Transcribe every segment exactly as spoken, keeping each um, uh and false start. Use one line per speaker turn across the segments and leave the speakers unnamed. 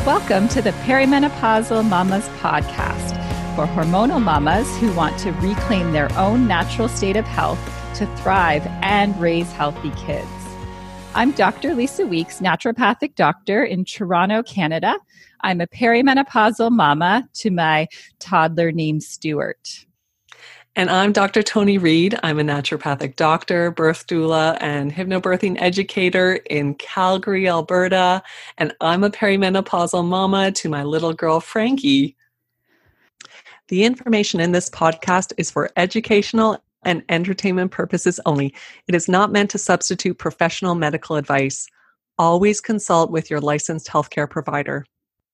Welcome to the Perimenopausal Mamas podcast for hormonal mamas who want to reclaim their own natural state of health to thrive and raise healthy kids. I'm Doctor Lisa Weeks, naturopathic doctor in Toronto, Canada. I'm a perimenopausal mama to my toddler named Stuart.
And I'm Doctor Toni Reed. I'm a naturopathic doctor, birth doula, and hypnobirthing educator in Calgary, Alberta. And I'm a perimenopausal mama to my little girl, Frankie. The information in this podcast is for educational and entertainment purposes only. It is not meant to substitute professional medical advice. Always consult with your licensed healthcare provider.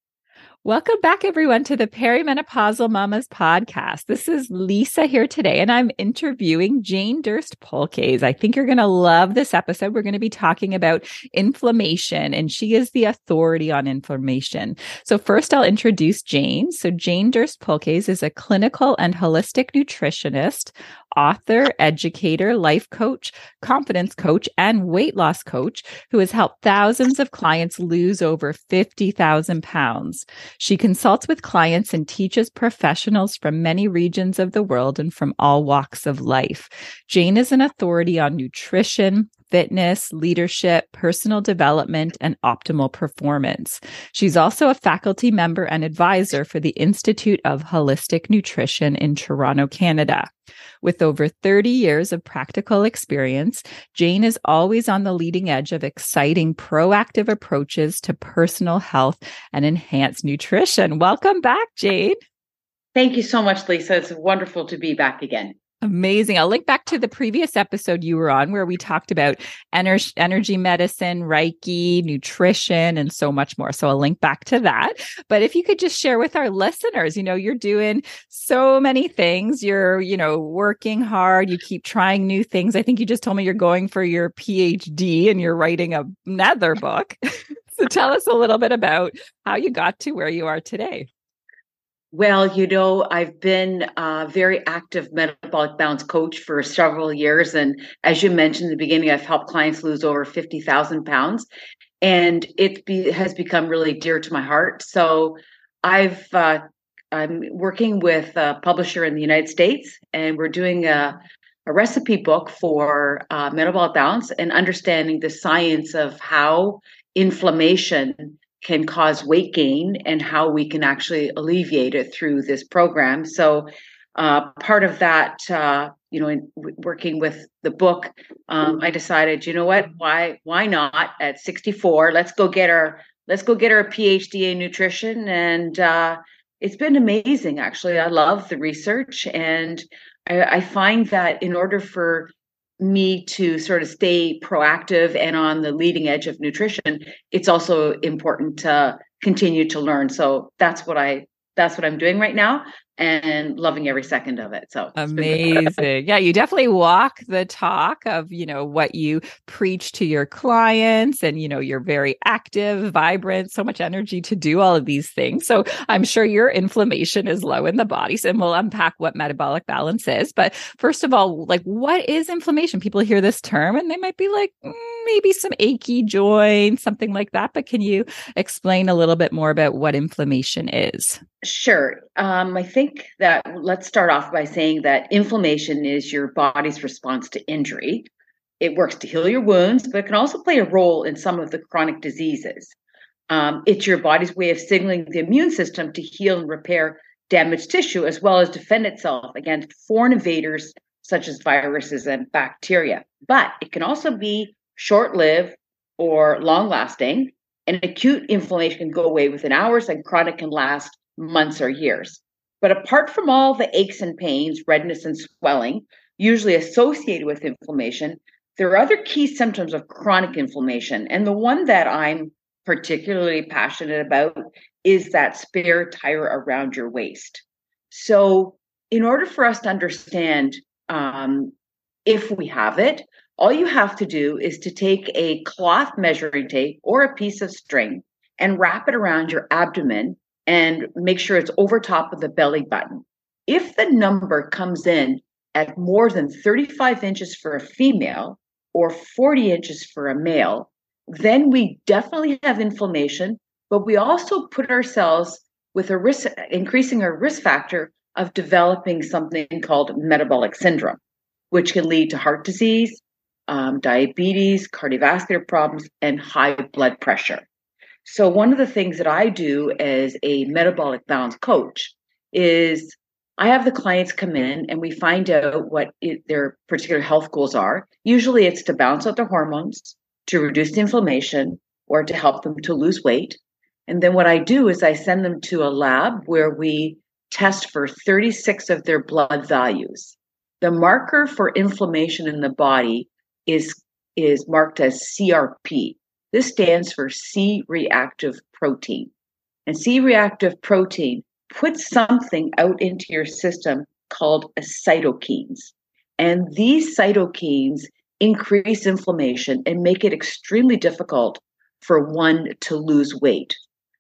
Welcome back, everyone, to the Perimenopausal Mamas podcast. This is Lisa here today, and I'm interviewing Jane Durst-Polcase. I think you're going to love this episode. We're going to be talking about inflammation, and she is the authority on inflammation. So first, I'll introduce Jane. So Jane Durst-Polcase is a clinical and holistic nutritionist, author, educator, life coach, confidence coach, and weight loss coach who has helped thousands of clients lose over fifty thousand pounds. She consults with clients and teaches professionals from many regions of the world and from all walks of life. Jane is an authority on nutrition, fitness, leadership, personal development, and optimal performance. She's also a faculty member and advisor for the Institute of Holistic Nutrition in Toronto, Canada. With over thirty years of practical experience, Jane is always on the leading edge of exciting, proactive approaches to personal health and enhanced nutrition. Welcome back, Jane.
Thank you so much, Lisa. It's wonderful to be back again.
Amazing. I'll link back to the previous episode you were on where we talked about ener- energy medicine, Reiki, nutrition, and so much more. So I'll link back to that. But if you could just share with our listeners, you know, you're doing so many things. You're, you know, working hard. You keep trying new things. I think you just told me you're going for your P H D and you're writing a- another book. So tell us a little bit about how you got to where you are today.
Well, you know, I've been a very active metabolic balance coach for several years. And as you mentioned in the beginning, I've helped clients lose over fifty thousand pounds. And it be, has become really dear to my heart. So I've, uh, I'm working with a publisher in the United States, and we're doing a, a recipe book for uh, metabolic balance and understanding the science of how inflammation can cause weight gain and how we can actually alleviate it through this program. So uh, part of that, uh, you know, in w- working with the book, um, I decided, you know what, why why not at sixty-four? Let's go get our let's go get our P H D in nutrition, and uh, it's been amazing. Actually, I love the research, and I, I find that in order for me to sort of stay proactive and on the leading edge of nutrition, it's also important to continue to learn. So that's what I that's what I'm doing right now, and loving every second of it. So
amazing. Yeah, you definitely walk the talk of, you know, what you preach to your clients, and, you know, you're very active, vibrant, so much energy to do all of these things. So I'm sure your inflammation is low in the body. So we'll unpack what metabolic balance is. But first of all, like, what is inflammation? People hear this term and they might be like, mm, maybe some achy joints, something like that. But can you explain a little bit more about what inflammation is?
Sure. Um, I think that let's start off by saying that inflammation is your body's response to injury. It works to heal your wounds, but it can also play a role in some of the chronic diseases. Um, it's your body's way of signaling the immune system to heal and repair damaged tissue, as well as defend itself against foreign invaders such as viruses and bacteria. But it can also be short-lived or long-lasting. And acute inflammation can go away within hours, and chronic can last months or years. But apart from all the aches and pains, redness and swelling, usually associated with inflammation, there are other key symptoms of chronic inflammation. And the one that I'm particularly passionate about is that spare tire around your waist. So in order for us to understand um, if we have it, all you have to do is to take a cloth measuring tape or a piece of string and wrap it around your abdomen and make sure it's over top of the belly button. If the number comes in at more than thirty-five inches for a female or forty inches for a male, then we definitely have inflammation, but we also put ourselves with a risk, increasing our risk factor of developing something called metabolic syndrome, which can lead to heart disease, um, diabetes, cardiovascular problems, and high blood pressure. So one of the things that I do as a metabolic balance coach is I have the clients come in and we find out what it, their particular health goals are. Usually it's to balance out their hormones, to reduce the inflammation, or to help them to lose weight. And then what I do is I send them to a lab where we test for thirty-six of their blood values. The marker for inflammation in the body is, is marked as C R P. This stands for C-reactive protein. And C-reactive protein puts something out into your system called cytokines. And these cytokines increase inflammation and make it extremely difficult for one to lose weight.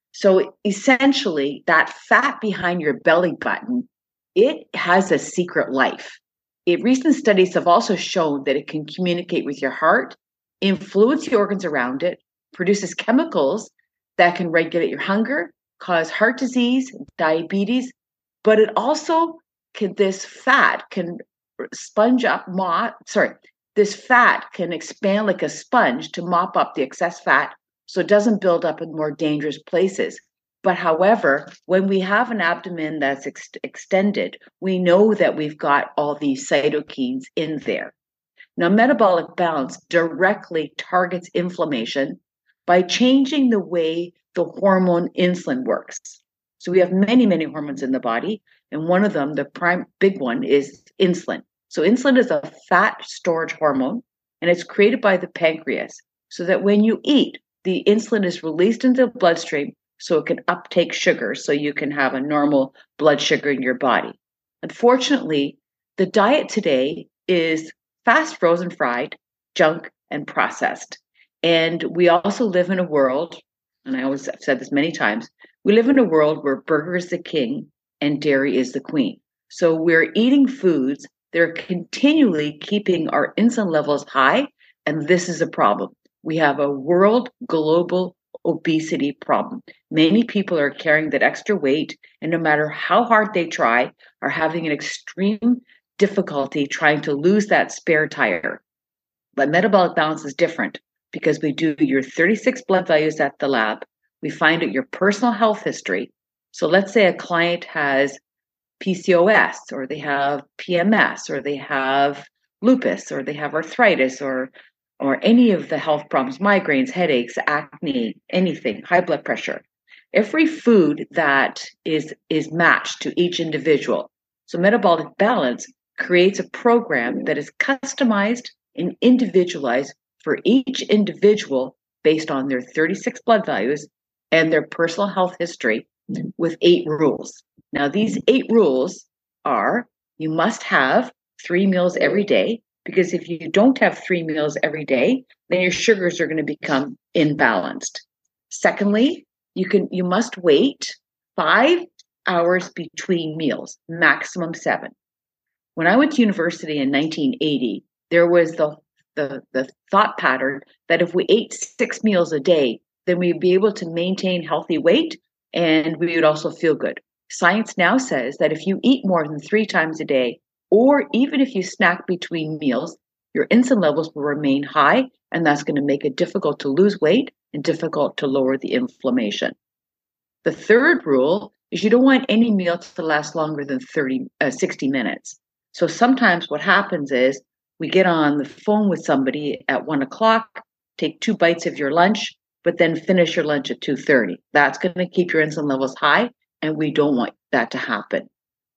So essentially, that fat behind your belly button, it has a secret life. It, recent studies have also shown that it can communicate with your heart, influence the organs around it, produces chemicals that can regulate your hunger, cause heart disease, diabetes, but it also can, this fat can sponge up, mop, sorry, this fat can expand like a sponge to mop up the excess fat so it doesn't build up in more dangerous places. But however, when we have an abdomen that's ex- extended, we know that we've got all these cytokines in there. Now, metabolic balance directly targets inflammation by changing the way the hormone insulin works. So we have many, many hormones in the body, and one of them, the prime big one, is insulin. So insulin is a fat storage hormone, and it's created by the pancreas so that when you eat, the insulin is released into the bloodstream so it can uptake sugar so you can have a normal blood sugar in your body. Unfortunately, the diet today is fast, frozen, fried, junk, and processed. And we also live in a world, and I always have said this many times, we live in a world where burger is the king and dairy is the queen. So we're eating foods that are continually keeping our insulin levels high, and this is a problem. We have a world global obesity problem. Many people are carrying that extra weight, and no matter how hard they try, are having an extreme difficulty trying to lose that spare tire. But metabolic balance is different because we do your thirty-six blood values at the lab. We find out your personal health history. So let's say a client has P C O S, or they have P M S, or they have lupus, or they have arthritis, or or any of the health problems, migraines, headaches, acne, anything, high blood pressure. Every food that is, is matched to each individual. So metabolic balance creates a program that is customized and individualized for each individual based on their thirty-six blood values and their personal health history with eight rules. Now, these eight rules are: you must have three meals every day, because if you don't have three meals every day, then your sugars are going to become imbalanced. Secondly, you can you must wait five hours between meals, maximum seven. When I went to university in nineteen eighty, there was the, the, the thought pattern that if we ate six meals a day, then we'd be able to maintain healthy weight and we would also feel good. Science now says that if you eat more than three times a day, or even if you snack between meals, your insulin levels will remain high, and that's going to make it difficult to lose weight and difficult to lower the inflammation. The third rule is you don't want any meal to last longer than thirty, uh, sixty minutes. So sometimes what happens is we get on the phone with somebody at one o'clock, take two bites of your lunch, but then finish your lunch at two thirty. That's going to keep your insulin levels high, and we don't want that to happen.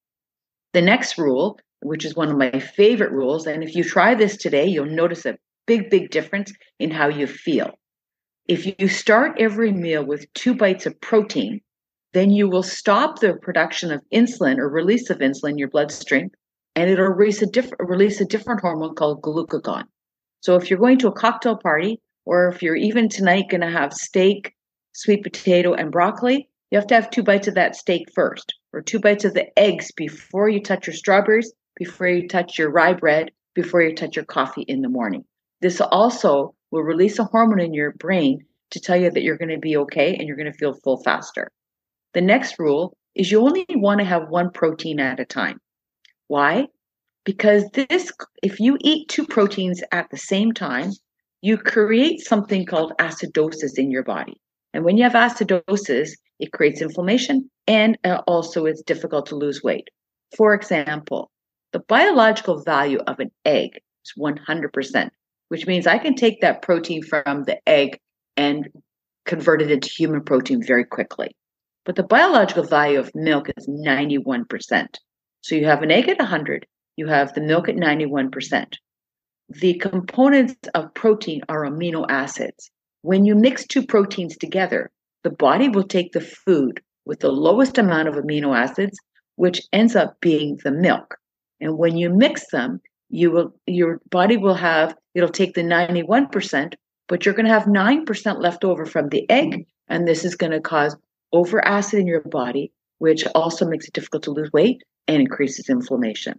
The next rule, which is one of my favorite rules, and if you try this today, you'll notice a big, big difference in how you feel. If you start every meal with two bites of protein, then you will stop the production of insulin or release of insulin in your bloodstream, and it'll release a, diff- release a different hormone called glucagon. So if you're going to a cocktail party, or if you're even tonight going to have steak, sweet potato, and broccoli, you have to have two bites of that steak first, or two bites of the eggs before you touch your strawberries, before you touch your rye bread, before you touch your coffee in the morning. This also will release a hormone in your brain to tell you that you're going to be okay and you're going to feel full faster. The next rule is you only want to have one protein at a time. Why? Because this, if you eat two proteins at the same time, you create something called acidosis in your body. And when you have acidosis, it creates inflammation, and uh, also it's difficult to lose weight. For example, the biological value of an egg is one hundred percent, which means I can take that protein from the egg and convert it into human protein very quickly. But the biological value of milk is ninety-one percent. So you have an egg at one hundred, you have the milk at ninety-one percent. The components of protein are amino acids. When you mix two proteins together, the body will take the food with the lowest amount of amino acids, which ends up being the milk. And when you mix them, you will your body will have, it'll take the ninety-one percent, but you're going to have nine percent left over from the egg, and this is going to cause over acid in your body, which also makes it difficult to lose weight and increases inflammation.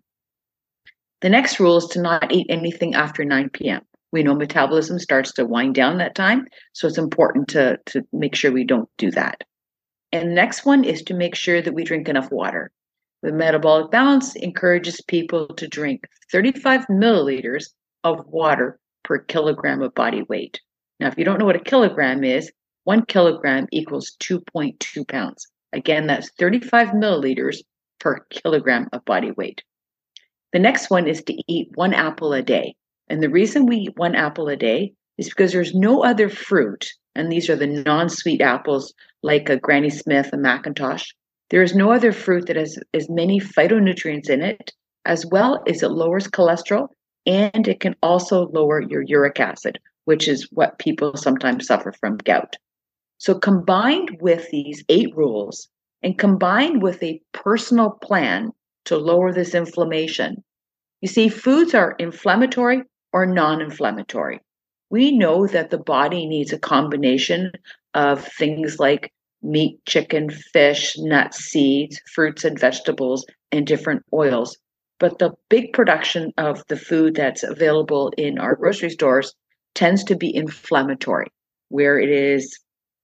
The next rule is to not eat anything after nine p.m. We know metabolism starts to wind down that time, so it's important to, to make sure we don't do that. And the next one is to make sure that we drink enough water. The Metabolic Balance encourages people to drink thirty-five milliliters of water per kilogram of body weight. Now, if you don't know what a kilogram is, one kilogram equals two point two pounds. Again, that's thirty-five milliliters per kilogram of body weight. The next one is to eat one apple a day. And the reason we eat one apple a day is because there's no other fruit, and these are the non-sweet apples like a Granny Smith, a Macintosh. There is no other fruit that has as many phytonutrients in it, as well as it lowers cholesterol, and it can also lower your uric acid, which is what people sometimes suffer from, gout. So combined with these eight rules and combined with a personal plan to lower this inflammation, you see, foods are inflammatory or non-inflammatory. We know that the body needs a combination of things like meat, chicken, fish, nuts, seeds, fruits and vegetables, and different oils. But the big production of the food that's available in our grocery stores tends to be inflammatory, where it is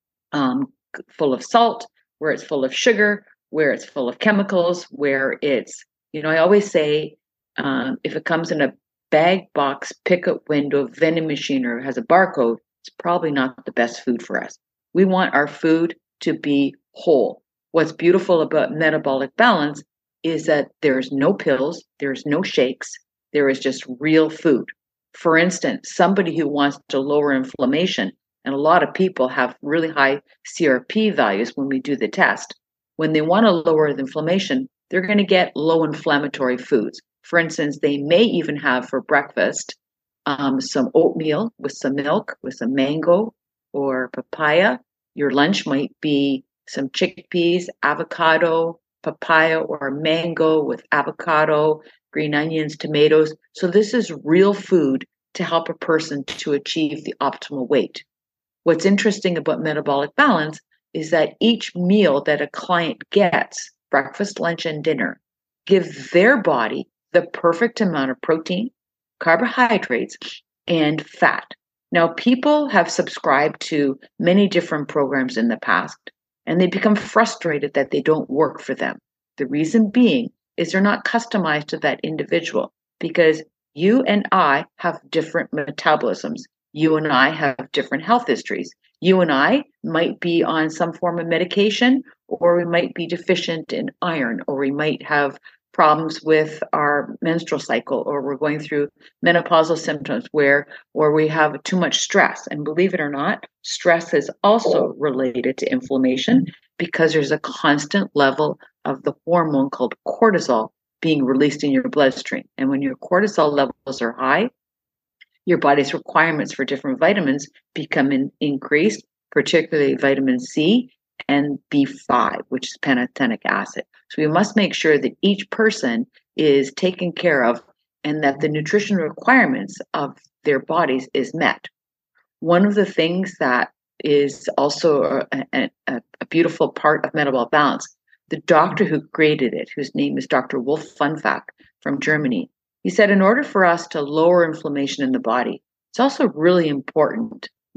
um, full of salt, where it's full of sugar, where it's full of chemicals, where it's, you know, I always say, um, if it comes in a bag, box, pickup window, vending machine, or has a barcode, it's probably not the best food for us. We want our food to be whole. What's beautiful about Metabolic Balance is that there's no pills, there's no shakes, there is just real food. For instance, somebody who wants to lower inflammation, and a lot of people have really high C R P values when we do the test. When they want to lower the inflammation, they're going to get low inflammatory foods. For instance, they may even have for breakfast um, some oatmeal with some milk, with some mango or papaya. Your lunch might be some chickpeas, avocado, papaya, or mango with avocado, green onions, tomatoes. So this is real food to help a person to achieve the optimal weight. What's interesting about Metabolic Balance is that each meal that a client gets, breakfast, lunch, and dinner, give their body the perfect amount of protein, carbohydrates, and fat. Now, people have subscribed to many different programs in the past, and they become frustrated that they don't work for them. The reason being is they're not customized to that individual, because you and I have different metabolisms. You and I have different health histories. You and I might be on some form of medication, or we might be deficient in iron, or we might have problems with our menstrual cycle, or we're going through menopausal symptoms where or we have too much stress. And believe it or not, stress is also related to inflammation, because there's a constant level of the hormone called cortisol being released in your bloodstream. And when your cortisol levels are high, your body's requirements for different vitamins become in, increased, particularly vitamin C and B five, which is pantothenic acid. So we must make sure that each person is taken care of and that the nutrition requirements of their bodies is met. One of the things that is also a, a, a beautiful part of Metabolic Balance, the doctor who created it, whose name is Doctor Wolf Funfack from Germany, he said in order for us to lower inflammation in the body, it's also really important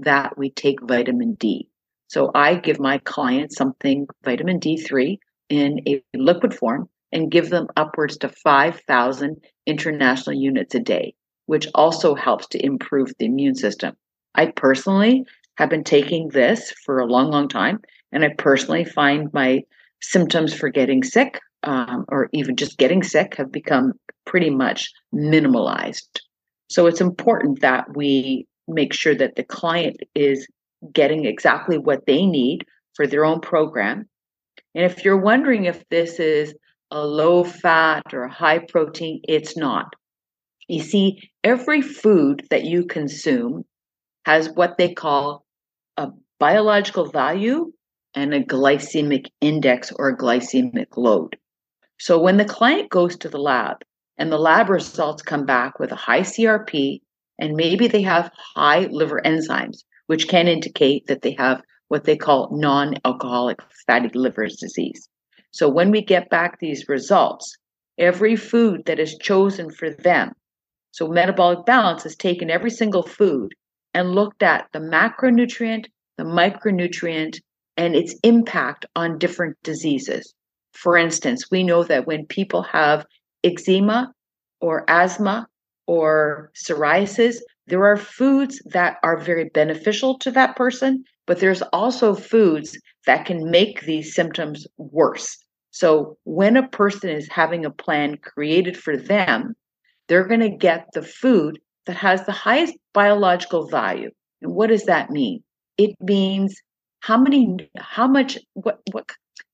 that we take vitamin D. So I give my clients something, vitamin D three, in a liquid form and give them upwards to five thousand international units a day, which also helps to improve the immune system. I personally have been taking this for a long, long time, and I personally find my symptoms for getting sick um, or even just getting sick have become pretty much minimalized. So it's important that we make sure that the client is getting exactly what they need for their own program. And if you're wondering if this is a low fat or a high protein, it's not. You see, every food that you consume has what they call a biological value and a glycemic index or a glycemic load. So when the client goes to the lab and the lab results come back with a high C R P and maybe they have high liver enzymes, which can indicate that they have what they call non-alcoholic fatty liver disease. So when we get back these results, every food that is chosen for them, so metabolic balance has taken every single food and looked at the macronutrient, the micronutrient, and its impact on different diseases. For instance, we know that when people have eczema or asthma or psoriasis, there are foods that are very beneficial to that person, but there's also foods that can make these symptoms worse. So when a person is having a plan created for them, they're going to get the food that has the highest biological value. And what does that mean? It means how many, how much, what, what,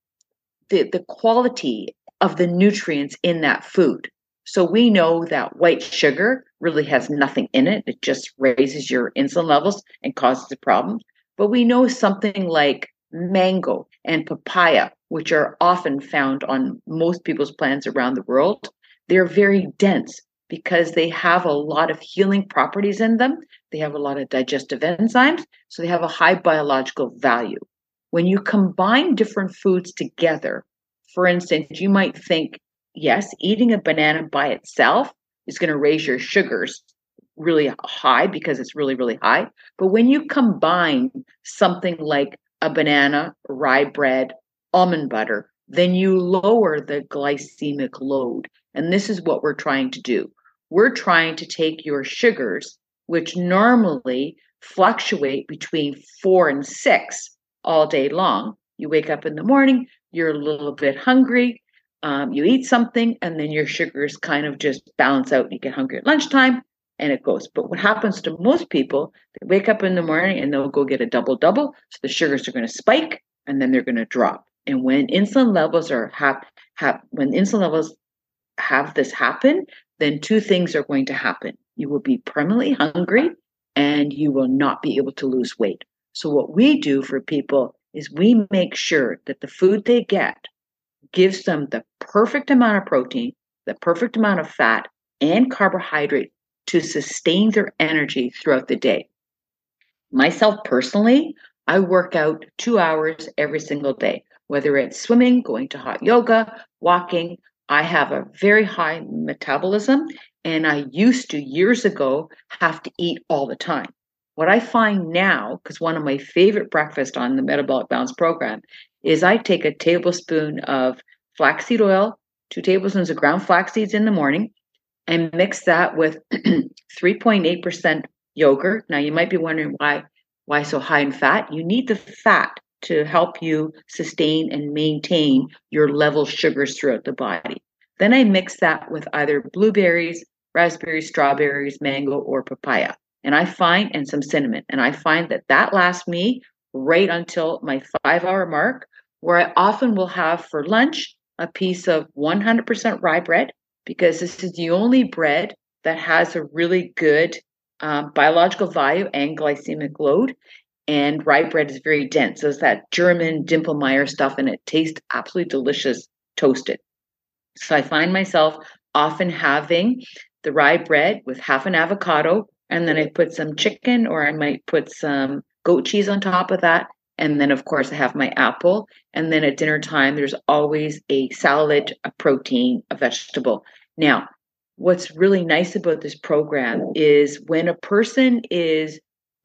the, the quality of the nutrients in that food. So we know that white sugar really has nothing in it. It just raises your insulin levels and causes a problem. But we know something like mango and papaya, which are often found on most people's plants around the world, they're very dense because they have a lot of healing properties in them. They have a lot of digestive enzymes, so they have a high biological value. When you combine different foods together, for instance, you might think, yes, eating a banana by itself is going to raise your sugars really high because it's really, really high. But when you combine something like a banana, rye bread, almond butter, then you lower the glycemic load. And this is what we're trying to do. We're trying to take your sugars, which normally fluctuate between four and six all day long. You wake up in the morning, you're a little bit hungry, um, you eat something, and then your sugars kind of just balance out. You get hungry at lunchtime, and it goes. But what happens to most people, they wake up in the morning and they'll go get a double-double, so the sugars are going to spike, and then they're going to drop. And when insulin levels are have, have when insulin levels have this happen, then two things are going to happen. You will be permanently hungry, and you will not be able to lose weight. So what we do for people is we make sure that the food they get gives them the perfect amount of protein, the perfect amount of fat and carbohydrate to sustain their energy throughout the day. Myself personally, I work out two hours every single day, whether it's swimming, going to hot yoga, walking. I have a very high metabolism, and I used to years ago have to eat all the time. What I find now, because one of my favorite breakfasts on the Metabolic Balance program is I take a tablespoon of flaxseed oil, two tablespoons of ground flax seeds in the morning, and mix that with three point eight percent yogurt. Now, you might be wondering why, why so high in fat. You need the fat to help you sustain and maintain your level sugars throughout the body. Then I mix that with either blueberries, raspberries, strawberries, mango, or papaya. And I find, and some cinnamon. And I find that that lasts me right until my five hour mark, where I often will have for lunch a piece of one hundred percent rye bread, because this is the only bread that has a really good um, biological value and glycemic load. And rye bread is very dense. So it's that German Dinkelmeyer stuff, and it tastes absolutely delicious toasted. So I find myself often having the rye bread with half an avocado, and then I put some chicken, or I might put some goat cheese on top of that. And then, of course, I have my apple. And then at dinner time, there's always a salad, a protein, a vegetable. Now, what's really nice about this program is when a person is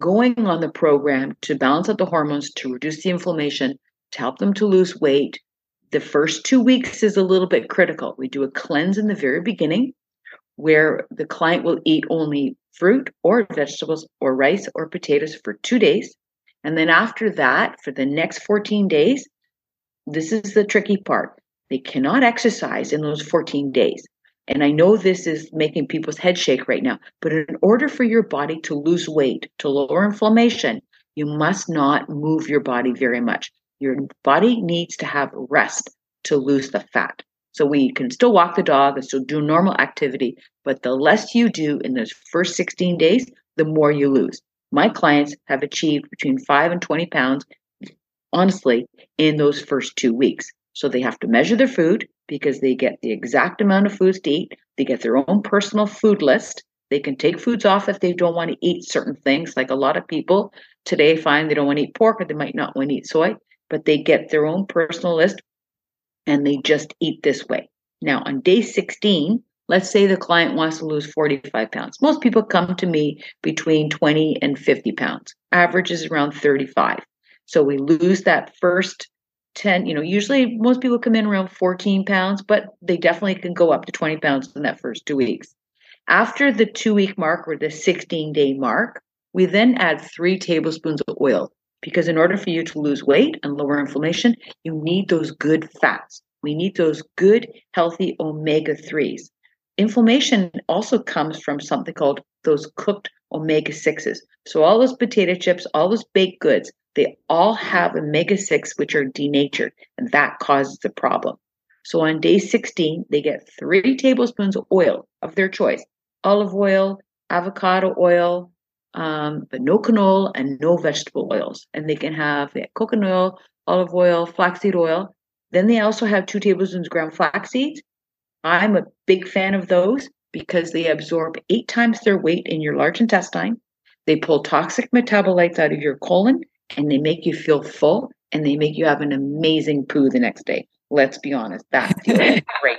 going on the program to balance out the hormones, to reduce the inflammation, to help them to lose weight. The first two weeks is a little bit critical. We do a cleanse in the very beginning where the client will eat only fruit or vegetables or rice or potatoes for two days. And then after that, for the next fourteen days, this is the tricky part. They cannot exercise in those fourteen days. And I know this is making people's head shake right now, but in order for your body to lose weight, to lower inflammation, you must not move your body very much. Your body needs to have rest to lose the fat. So we can still walk the dog and still do normal activity, but the less you do in those first sixteen days, the more you lose. My clients have achieved between five and twenty pounds, honestly, in those first two weeks. So they have to measure their food because they get the exact amount of foods to eat. They get their own personal food list. They can take foods off if they don't want to eat certain things. Like a lot of people today find they don't want to eat pork or they might not want to eat soy, but they get their own personal list and they just eat this way. Now, on day sixteen, let's say the client wants to lose forty-five pounds. Most people come to me between twenty and fifty pounds. Average is around thirty-five. So we lose that first ten, you know, usually most people come in around fourteen pounds, but they definitely can go up to twenty pounds in that first two weeks. After the two week mark or the sixteen day mark, we then add three tablespoons of oil. Because in order for you to lose weight and lower inflammation, you need those good fats. We need those good, healthy omega threes. Inflammation also comes from something called those cooked omega sixes. So all those potato chips, all those baked goods, they all have omega six, which are denatured, and that causes the problem. So on day sixteen, they get three tablespoons of oil of their choice, olive oil, avocado oil, um, but no canola and no vegetable oils. And they can have they have coconut oil, olive oil, flaxseed oil. Then they also have two tablespoons of ground flax seeds. I'm a big fan of those because they absorb eight times their weight in your large intestine. They pull toxic metabolites out of your colon, and they make you feel full, and they make you have an amazing poo the next day. Let's be honest, that feels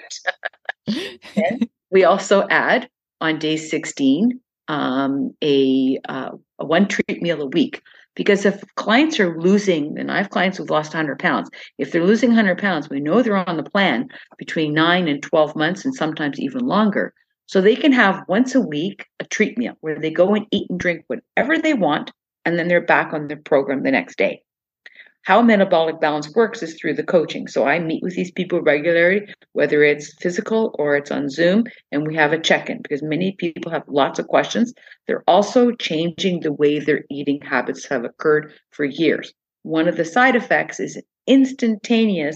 great. And we also add on day sixteen um, a, uh, a one treat meal a week. Because if clients are losing, and I have clients who've lost one hundred pounds, if they're losing one hundred pounds, we know they're on the plan between nine and twelve months and sometimes even longer. So they can have once a week a treat meal where they go and eat and drink whatever they want, and then they're back on their program the next day. How metabolic balance works is through the coaching. So I meet with these people regularly, whether it's physical or it's on Zoom, and we have a check-in because many people have lots of questions. They're also changing the way their eating habits have occurred for years. One of the side effects is instantaneous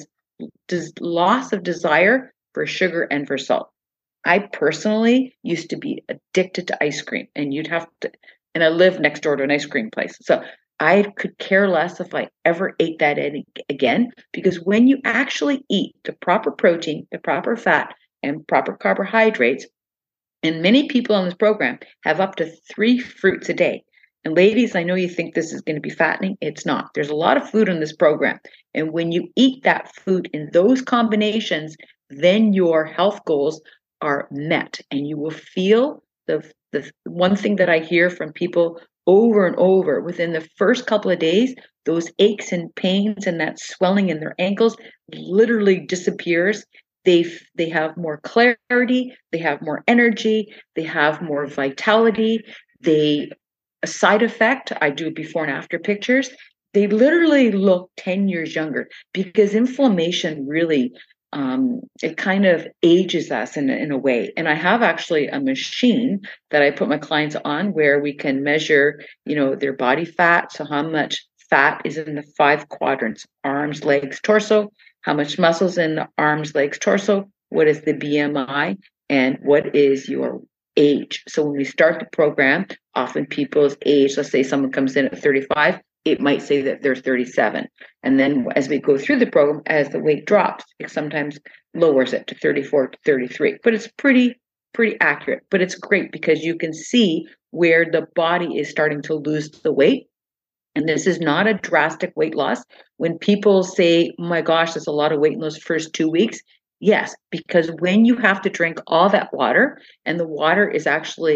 loss of desire for sugar and for salt. I personally used to be addicted to ice cream, and you'd have to, and I live next door to an ice cream place. So I could care less if I ever ate that again, because when you actually eat the proper protein, the proper fat, and proper carbohydrates, and many people on this program have up to three fruits a day. And ladies, I know you think this is going to be fattening. It's not. There's a lot of food in this program. And when you eat that food in those combinations, then your health goals are met. And you will feel the, the one thing that I hear from people over and over, within the first couple of days, those aches and pains and that swelling in their ankles literally disappears. They they have more clarity, they have more energy, they have more vitality. They, a side effect, I do before and after pictures, they literally look ten years younger because inflammation really, um, it kind of ages us in, in a way. And I have actually a machine that I put my clients on where we can measure, you know, their body fat. So how much fat is in the five quadrants, arms, legs, torso, how much muscles in the arms, legs, torso, what is the B M I, and what is your age. So when we start the program, often people's age, let's say someone comes in at thirty-five, it might say that they're thirty-seven. And then as we go through the program, as the weight drops, it sometimes lowers it to thirty-four to thirty-three. But it's pretty, pretty accurate. But it's great because you can see where the body is starting to lose the weight. And this is not a drastic weight loss. When people say, oh my gosh, there's a lot of weight in those first two weeks. Yes, because when you have to drink all that water, and the water is actually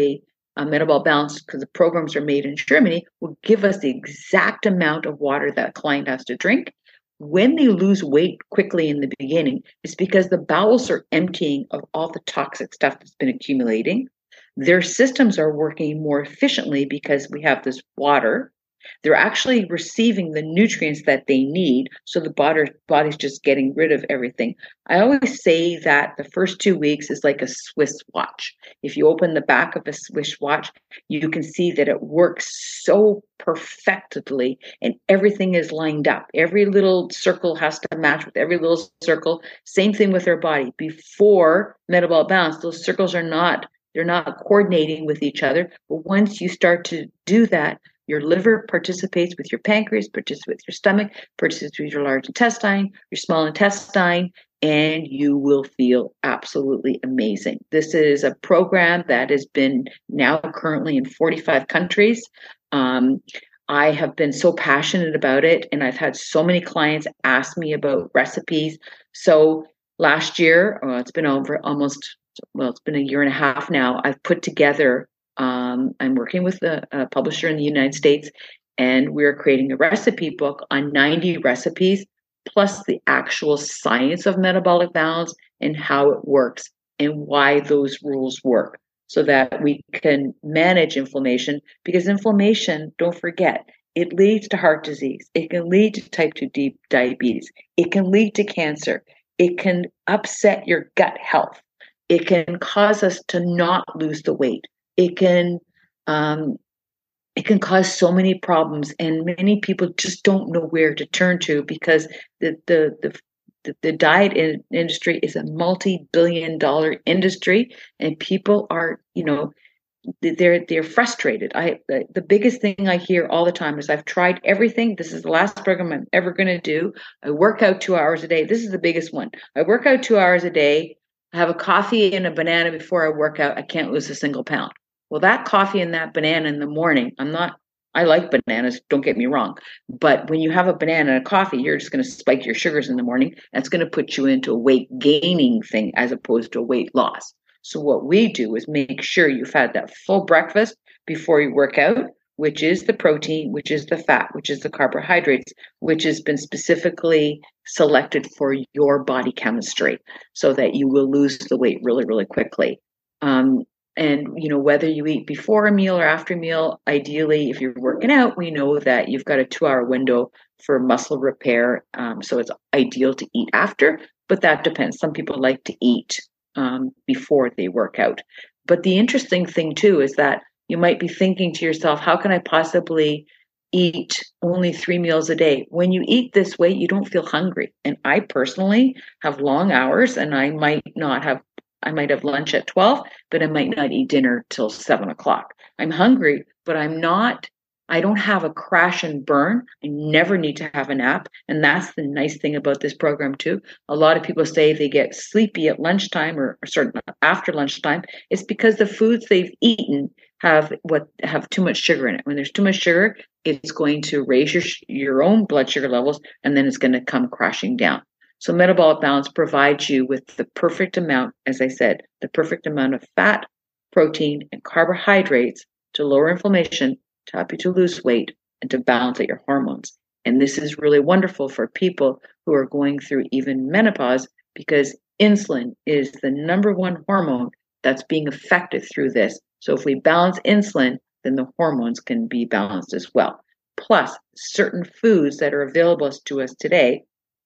uh, Metabolic Balance, because the programs are made in Germany, will give us the exact amount of water that client has to drink. When they lose weight quickly in the beginning, it's because the bowels are emptying of all the toxic stuff that's been accumulating. Their systems are working more efficiently because we have this water. They're actually receiving the nutrients that they need. So the body, body's just getting rid of everything. I always say that the first two weeks is like a Swiss watch. If you open the back of a Swiss watch, you can see that it works so perfectly and everything is lined up. Every little circle has to match with every little circle. Same thing with our body. Before Metabolic Balance, those circles are not, they're not coordinating with each other. But once you start to do that, your liver participates with your pancreas, participates with your stomach, participates with your large intestine, your small intestine, and you will feel absolutely amazing. This is a program that has been now currently in forty-five countries. Um, I have been so passionate about it, and I've had so many clients ask me about recipes. So last year, oh, it's been over almost, well, it's been a year and a half now, I've put together Um, I'm working with a, a publisher in the United States, and we're creating a recipe book on ninety recipes, plus the actual science of metabolic balance and how it works and why those rules work, so that we can manage inflammation. Because inflammation, don't forget, it leads to heart disease. It can lead to type two diabetes. It can lead to cancer. It can upset your gut health. It can cause us to not lose the weight. It can um, it can cause so many problems, and many people just don't know where to turn to, because the the the, the diet in, industry is a multi-billion dollar industry, and people are, you know, they're they're frustrated. I the, the biggest thing I hear all the time is, I've tried everything. This is the last program I'm ever going to do. I work out two hours a day. This is the biggest one. I work out two hours a day. I have a coffee and a banana before I work out. I can't lose a single pound. Well, that coffee and that banana in the morning, I'm not, I like bananas, don't get me wrong. But when you have a banana and a coffee, you're just going to spike your sugars in the morning. That's going to put you into a weight gaining thing as opposed to a weight loss. So what we do is make sure you've had that full breakfast before you work out, which is the protein, which is the fat, which is the carbohydrates, which has been specifically selected for your body chemistry, so that you will lose the weight really, really quickly. Um, And, you know, whether you eat before a meal or after a meal, ideally, if you're working out, we know that you've got a two hour window for muscle repair. Um, so it's ideal to eat after, but that depends. Some people like to eat um, before they work out. But the interesting thing, too, is that you might be thinking to yourself, how can I possibly eat only three meals a day? When you eat this way, you don't feel hungry. And I personally have long hours, and I might not have I might have lunch at twelve, but I might not eat dinner till seven o'clock. I'm hungry, but I'm not, I don't have a crash and burn. I never need to have a nap. And that's the nice thing about this program too. A lot of people say they get sleepy at lunchtime or, or sort of after lunchtime. It's because the foods they've eaten have what have too much sugar in it. When there's too much sugar, it's going to raise your, your own blood sugar levels, and then it's going to come crashing down. So Metabolic Balance provides you with the perfect amount, as I said, the perfect amount of fat, protein, and carbohydrates to lower inflammation, to help you to lose weight, and to balance out your hormones. And this is really wonderful for people who are going through even menopause, because insulin is the number one hormone that's being affected through this. So if we balance insulin, then the hormones can be balanced as well. Plus, certain foods that are available to us today,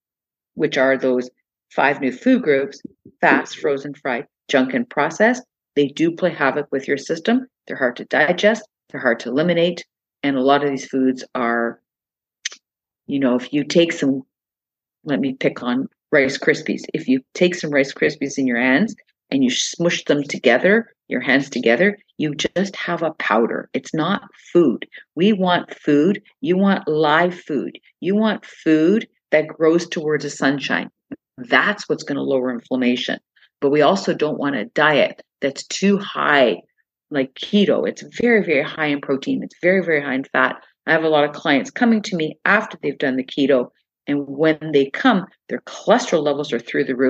which are those five new food groups: fast, frozen, fried, junk, and processed. They do play havoc with your system. They're hard to digest. They're hard to eliminate. And a lot of these foods are, you know, if you take some, let me pick on Rice Krispies. If you take some Rice Krispies in your hands and you smush them together, your hands together, you just have a powder. It's not food. We want food. You want live food. You want food that grows towards the sunshine. That's what's going to lower inflammation. But we also don't want a diet that's too high, like keto. It's very, very high in protein. It's very, very high in fat. I have a lot of clients coming to me after they've done the keto, and when they come, their cholesterol levels are through the roof.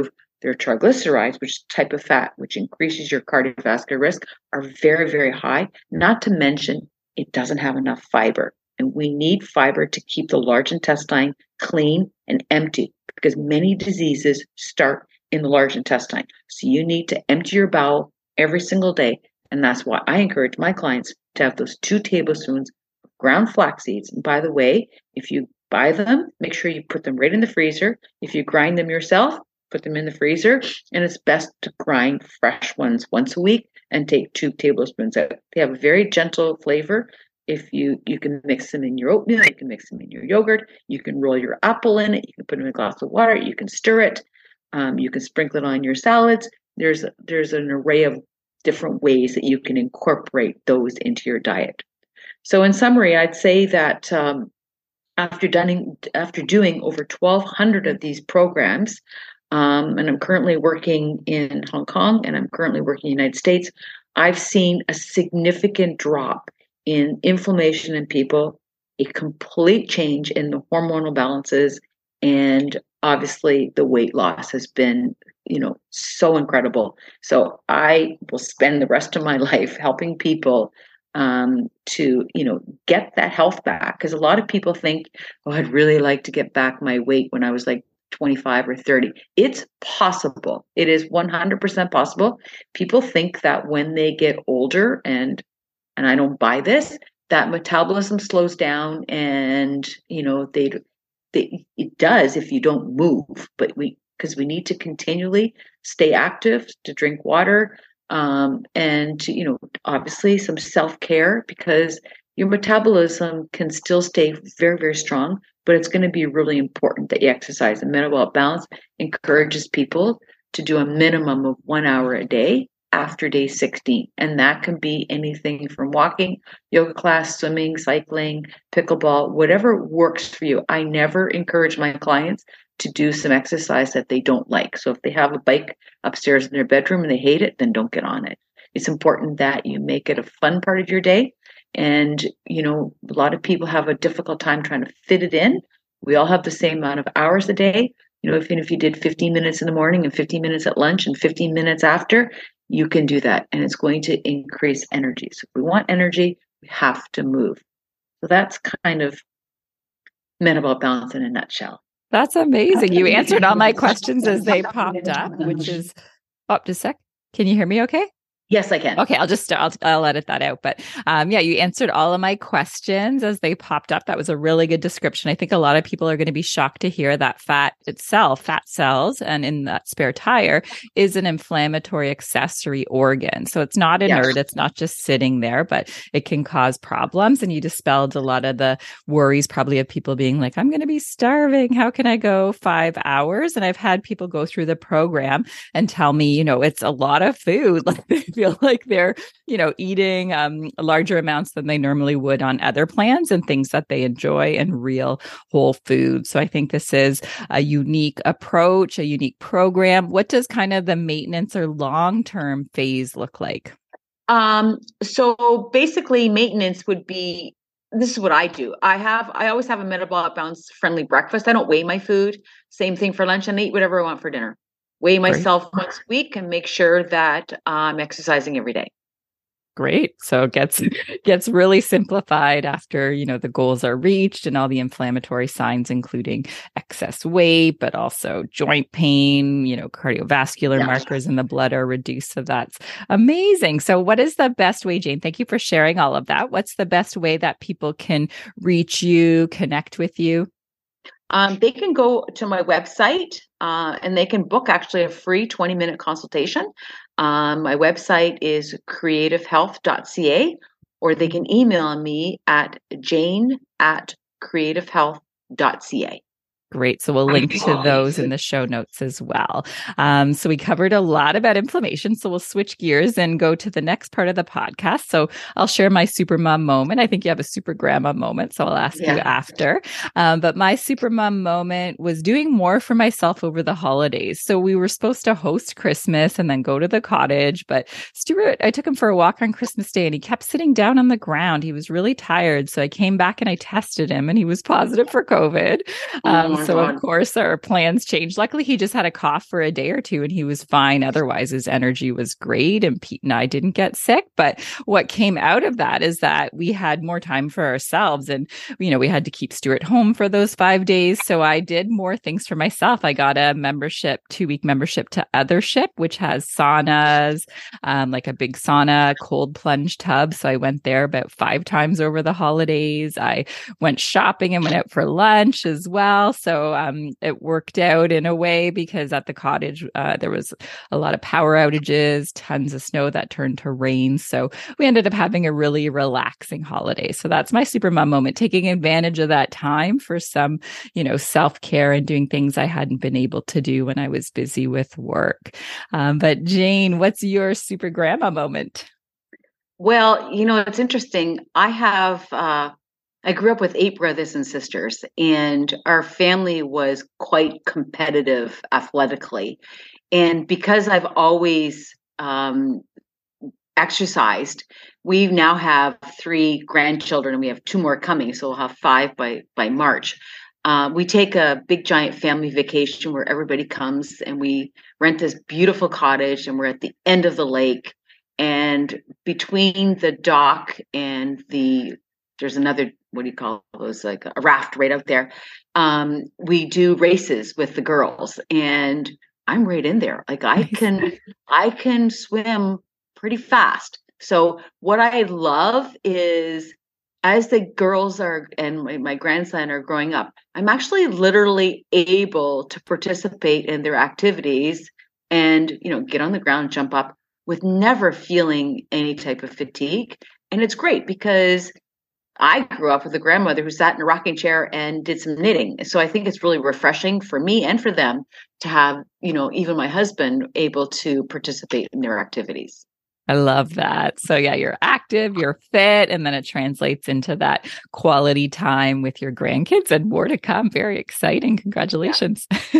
Their triglycerides, which is a type of fat which increases your cardiovascular risk, are very, very high. Not to mention, it doesn't have enough fiber. And we need fiber to keep the large intestine clean and empty, because many diseases start in the large intestine. So you need to empty your bowel every single day. And that's why I encourage my clients to have those two tablespoons of ground flax seeds. And by the way, if you buy them, make sure you put them right in the freezer. If you grind them yourself, put them in the freezer. And it's best to grind fresh ones once a week and take two tablespoons out. They have a very gentle flavor. If you, you can mix them in your oatmeal, you can mix them in your yogurt, you can roll your apple in it, you can put it in a glass of water, you can stir it, um, you can sprinkle it on your salads. There's, there's an array of different ways that you can incorporate those into your diet. So in summary, I'd say that um, after, done, after doing over twelve hundred of these programs, um, and I'm currently working in Hong Kong and I'm currently working in the United States, I've seen a significant drop in inflammation in people, a complete change in the hormonal balances, and obviously the weight loss has been, you know, so incredible. So I will spend the rest of my life helping people um, to, you know, get that health back. Because a lot of people think, oh, I'd really like to get back my weight when I was like twenty-five or thirty. It's possible. It is one hundred percent possible. People think that when they get older, and and I don't buy this, that metabolism slows down, and you know they, they it does if you don't move. But we because we need to continually stay active, to drink water, um, and to, you know obviously some self-care, because your metabolism can still stay very, very strong, but it's going to be really important that you exercise. And Metabolic Balance encourages people to do a minimum of one hour a day after day sixteen. And that can be anything from walking, yoga class, swimming, cycling, pickleball, whatever works for you. I never encourage my clients to do some exercise that they don't like. So if they have a bike upstairs in their bedroom and they hate it, then don't get on it. It's important that you make it a fun part of your day. And, you know, a lot of people have a difficult time trying to fit it in. We all have the same amount of hours a day. You know, even if you did fifteen minutes in the morning and fifteen minutes at lunch and fifteen minutes after, you can do that. And it's going to increase energy. So if we want energy, we have to move. So that's kind of Metabolic Balance in a nutshell.
That's amazing. You answered all my questions as they popped up, which is, oh, just a sec. Can you hear me okay?
Yes, I can.
Okay, I'll just I'll, I'll edit that out. But um, yeah, you answered all of my questions as they popped up. That was a really good description. I think a lot of people are going to be shocked to hear that fat itself, fat cells, and in that spare tire is an inflammatory accessory organ. So it's not inert. Yes. It's not just sitting there, but it can cause problems. And you dispelled a lot of the worries probably of people being like, I'm going to be starving. How can I go five hours? And I've had people go through the program and tell me, you know, it's a lot of food. Like they feel like they're, you know, eating um, larger amounts than they normally would on other plans and things that they enjoy and real whole food. So I think this is a unique approach, a unique program. What does kind of the maintenance or long-term phase look like?
Um, so basically maintenance would be, this is what I do. I have, I always have a metabolic balance friendly breakfast. I don't weigh my food. Same thing for lunch, and I eat whatever I want for dinner. Weigh myself Great. once a week and make sure that I'm exercising every day.
Great. So it gets gets really simplified after, you know, the goals are reached and all the inflammatory signs, including excess weight, but also joint pain, you know, cardiovascular yeah. markers in the blood are reduced. So that's amazing. So what is the best way, Jane? Thank you for sharing all of that. What's the best way that people can reach you, connect with you?
Um, they can go to my website uh, and they can book actually a free twenty minute consultation. Um, my website is creative health dot c a, or they can email me at jane at creative health dot c a.
Great. So we'll link to those in the show notes as well. Um, so we covered a lot about inflammation. So we'll switch gears and go to the next part of the podcast. So I'll share my super mom moment. I think you have a super grandma moment, so I'll ask yeah. you after. Um, but my super mom moment was doing more for myself over the holidays. So we were supposed to host Christmas and then go to the cottage. But Stuart, I took him for a walk on Christmas Day and he kept sitting down on the ground. He was really tired. So I came back and I tested him and he was positive for COVID. Um,
my
so
God.
of course our plans changed. Luckily, he just had a cough for a day or two and he was fine. Otherwise, his energy was great and Pete and I didn't get sick. But what came out of that is that we had more time for ourselves and, you know, we had to keep Stuart home for those five days. So I did more things for myself. I got a membership, two week membership to Othership, which has saunas, um, like a big sauna, cold plunge tub. So I went there about five times over the holidays. I went shopping and went out for lunch as well. So um, it worked out in a way because at the cottage, uh, there was a lot of power outages, tons of snow that turned to rain. So we ended up having a really relaxing holiday. So that's my super mom moment, taking advantage of that time for some, you know, self-care and doing things I hadn't been able to do when I was busy with work. Um, but Jane, what's your super grandma moment?
Well, you know, it's interesting. I have, uh, I grew up with eight brothers and sisters, and our family was quite competitive athletically. And because I've always um, exercised, we now have three grandchildren, and we have two more coming, so we'll have five by by March. Uh, we take a big giant family vacation where everybody comes, and we rent this beautiful cottage, and we're at the end of the lake. And between the dock and the, there's another, what do you call those, like a raft right out there. Um, we do races with the girls, and I'm right in there. Like I can, I can swim pretty fast. So what I love is as the girls are and my, my grandson are growing up, I'm actually literally able to participate in their activities and, you know, get on the ground, jump up with never feeling any type of fatigue. And it's great because I grew up with a grandmother who sat in a rocking chair and did some knitting. So I think it's really refreshing for me and for them to have, you know, even my husband able to participate in their activities.
I love that. So yeah, you're active, you're fit, and then it translates into that quality time with your grandkids and more to come. Very exciting. Congratulations. Yeah.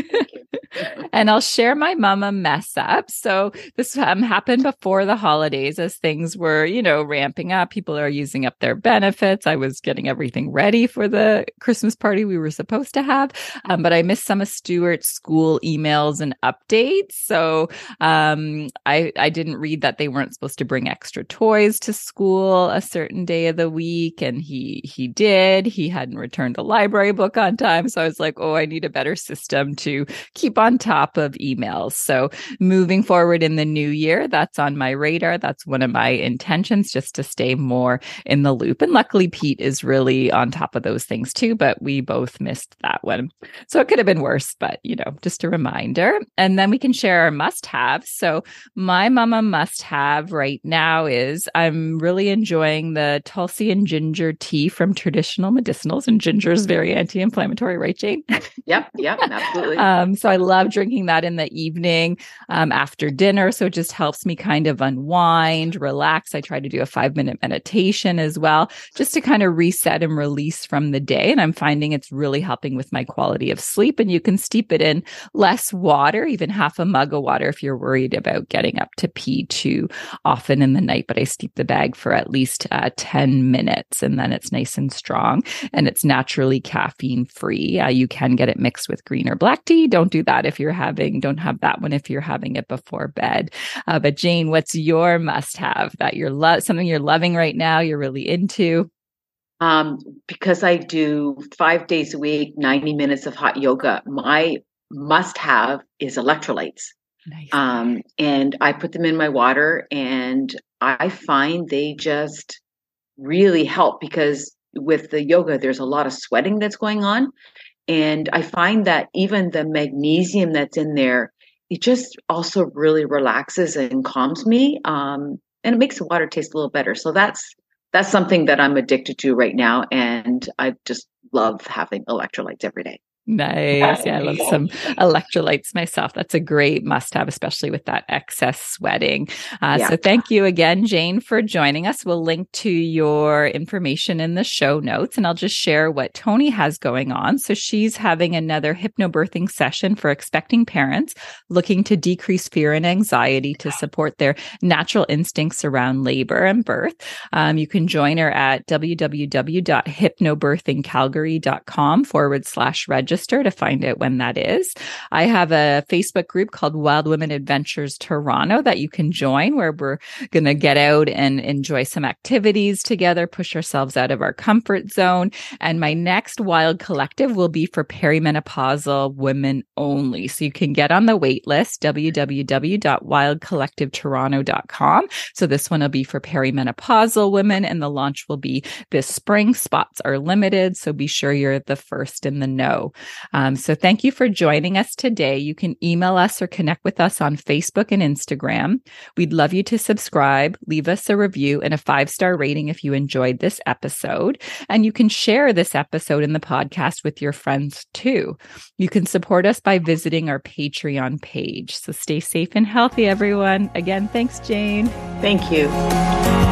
And I'll share my mama mess up. So this um, happened before the holidays as things were, you know, ramping up. People are using up their benefits. I was getting everything ready for the Christmas party we were supposed to have. Um, but I missed some of Stuart's school emails and updates. So um, I, I didn't read that they weren't supposed to bring extra toys to school a certain day of the week. And he, he did. He hadn't returned a library book on time. So I was like, oh, I need a better system to keep on top of emails. So moving forward in the new year, that's on my radar. That's one of my intentions, just to stay more in the loop. And luckily, Pete is really on top of those things too, but we both missed that one. So it could have been worse, but you know, just a reminder. And then we can share our must-haves. So my mama must-have right now is I'm really enjoying the Tulsi and ginger tea from Traditional Medicinals, and ginger is very anti-inflammatory, right, Jane?
Yep, yep, absolutely.
um, so I love drinking that in the evening um, after dinner. So it just helps me kind of unwind, relax. I try to do a five minute meditation as well, just to kind of reset and release from the day. And I'm finding it's really helping with my quality of sleep. And you can steep it in less water, even half a mug of water if you're worried about getting up to pee too often in the night. But I steep the bag for at least uh, ten minutes, and then it's nice and strong, and it's naturally caffeine free. Uh, you can get it mixed with green or black tea. Don't do that if you're having, don't have that one if you're having it before bed. Uh, but Jane, what's your must have that you're lo- something you're loving right now, you're really into?
Um, because I do five days a week, ninety minutes of hot yoga, my must have is electrolytes.
Nice.
Um, and I put them in my water, and I find they just really help because with the yoga, there's a lot of sweating that's going on. And I find that even the magnesium that's in there, it just also really relaxes and calms me. Um, and it makes the water taste a little better. So that's, that's something that I'm addicted to right now. And I just love having electrolytes every day.
Nice. Yeah, I love some electrolytes myself. That's a great must-have, especially with that excess sweating. Uh, yeah. So thank you again, Jane, for joining us. We'll link to your information in the show notes, and I'll just share what Tony has going on. So she's having another hypnobirthing session for expecting parents looking to decrease fear and anxiety to support their natural instincts around labor and birth. Um, you can join her at www.hypnobirthingcalgary.com forward slash register. register to find out when that is. I have a Facebook group called Wild Women Adventures Toronto that you can join, where we're going to get out and enjoy some activities together, push ourselves out of our comfort zone. And my next Wild Collective will be for perimenopausal women only. So you can get on the wait list, w w w dot wild collective toronto dot com. So this one will be for perimenopausal women, and the launch will be this spring. Spots are limited, so be sure you're the first in the know. Um, so thank you for joining us today. You can email us or connect with us on Facebook and Instagram. We'd love you to subscribe, leave us a review and a five-star rating if you enjoyed this episode. And you can share this episode in the podcast with your friends too. You can support us by visiting our Patreon page. So stay safe and healthy, everyone. Again, thanks, Jane.
Thank you.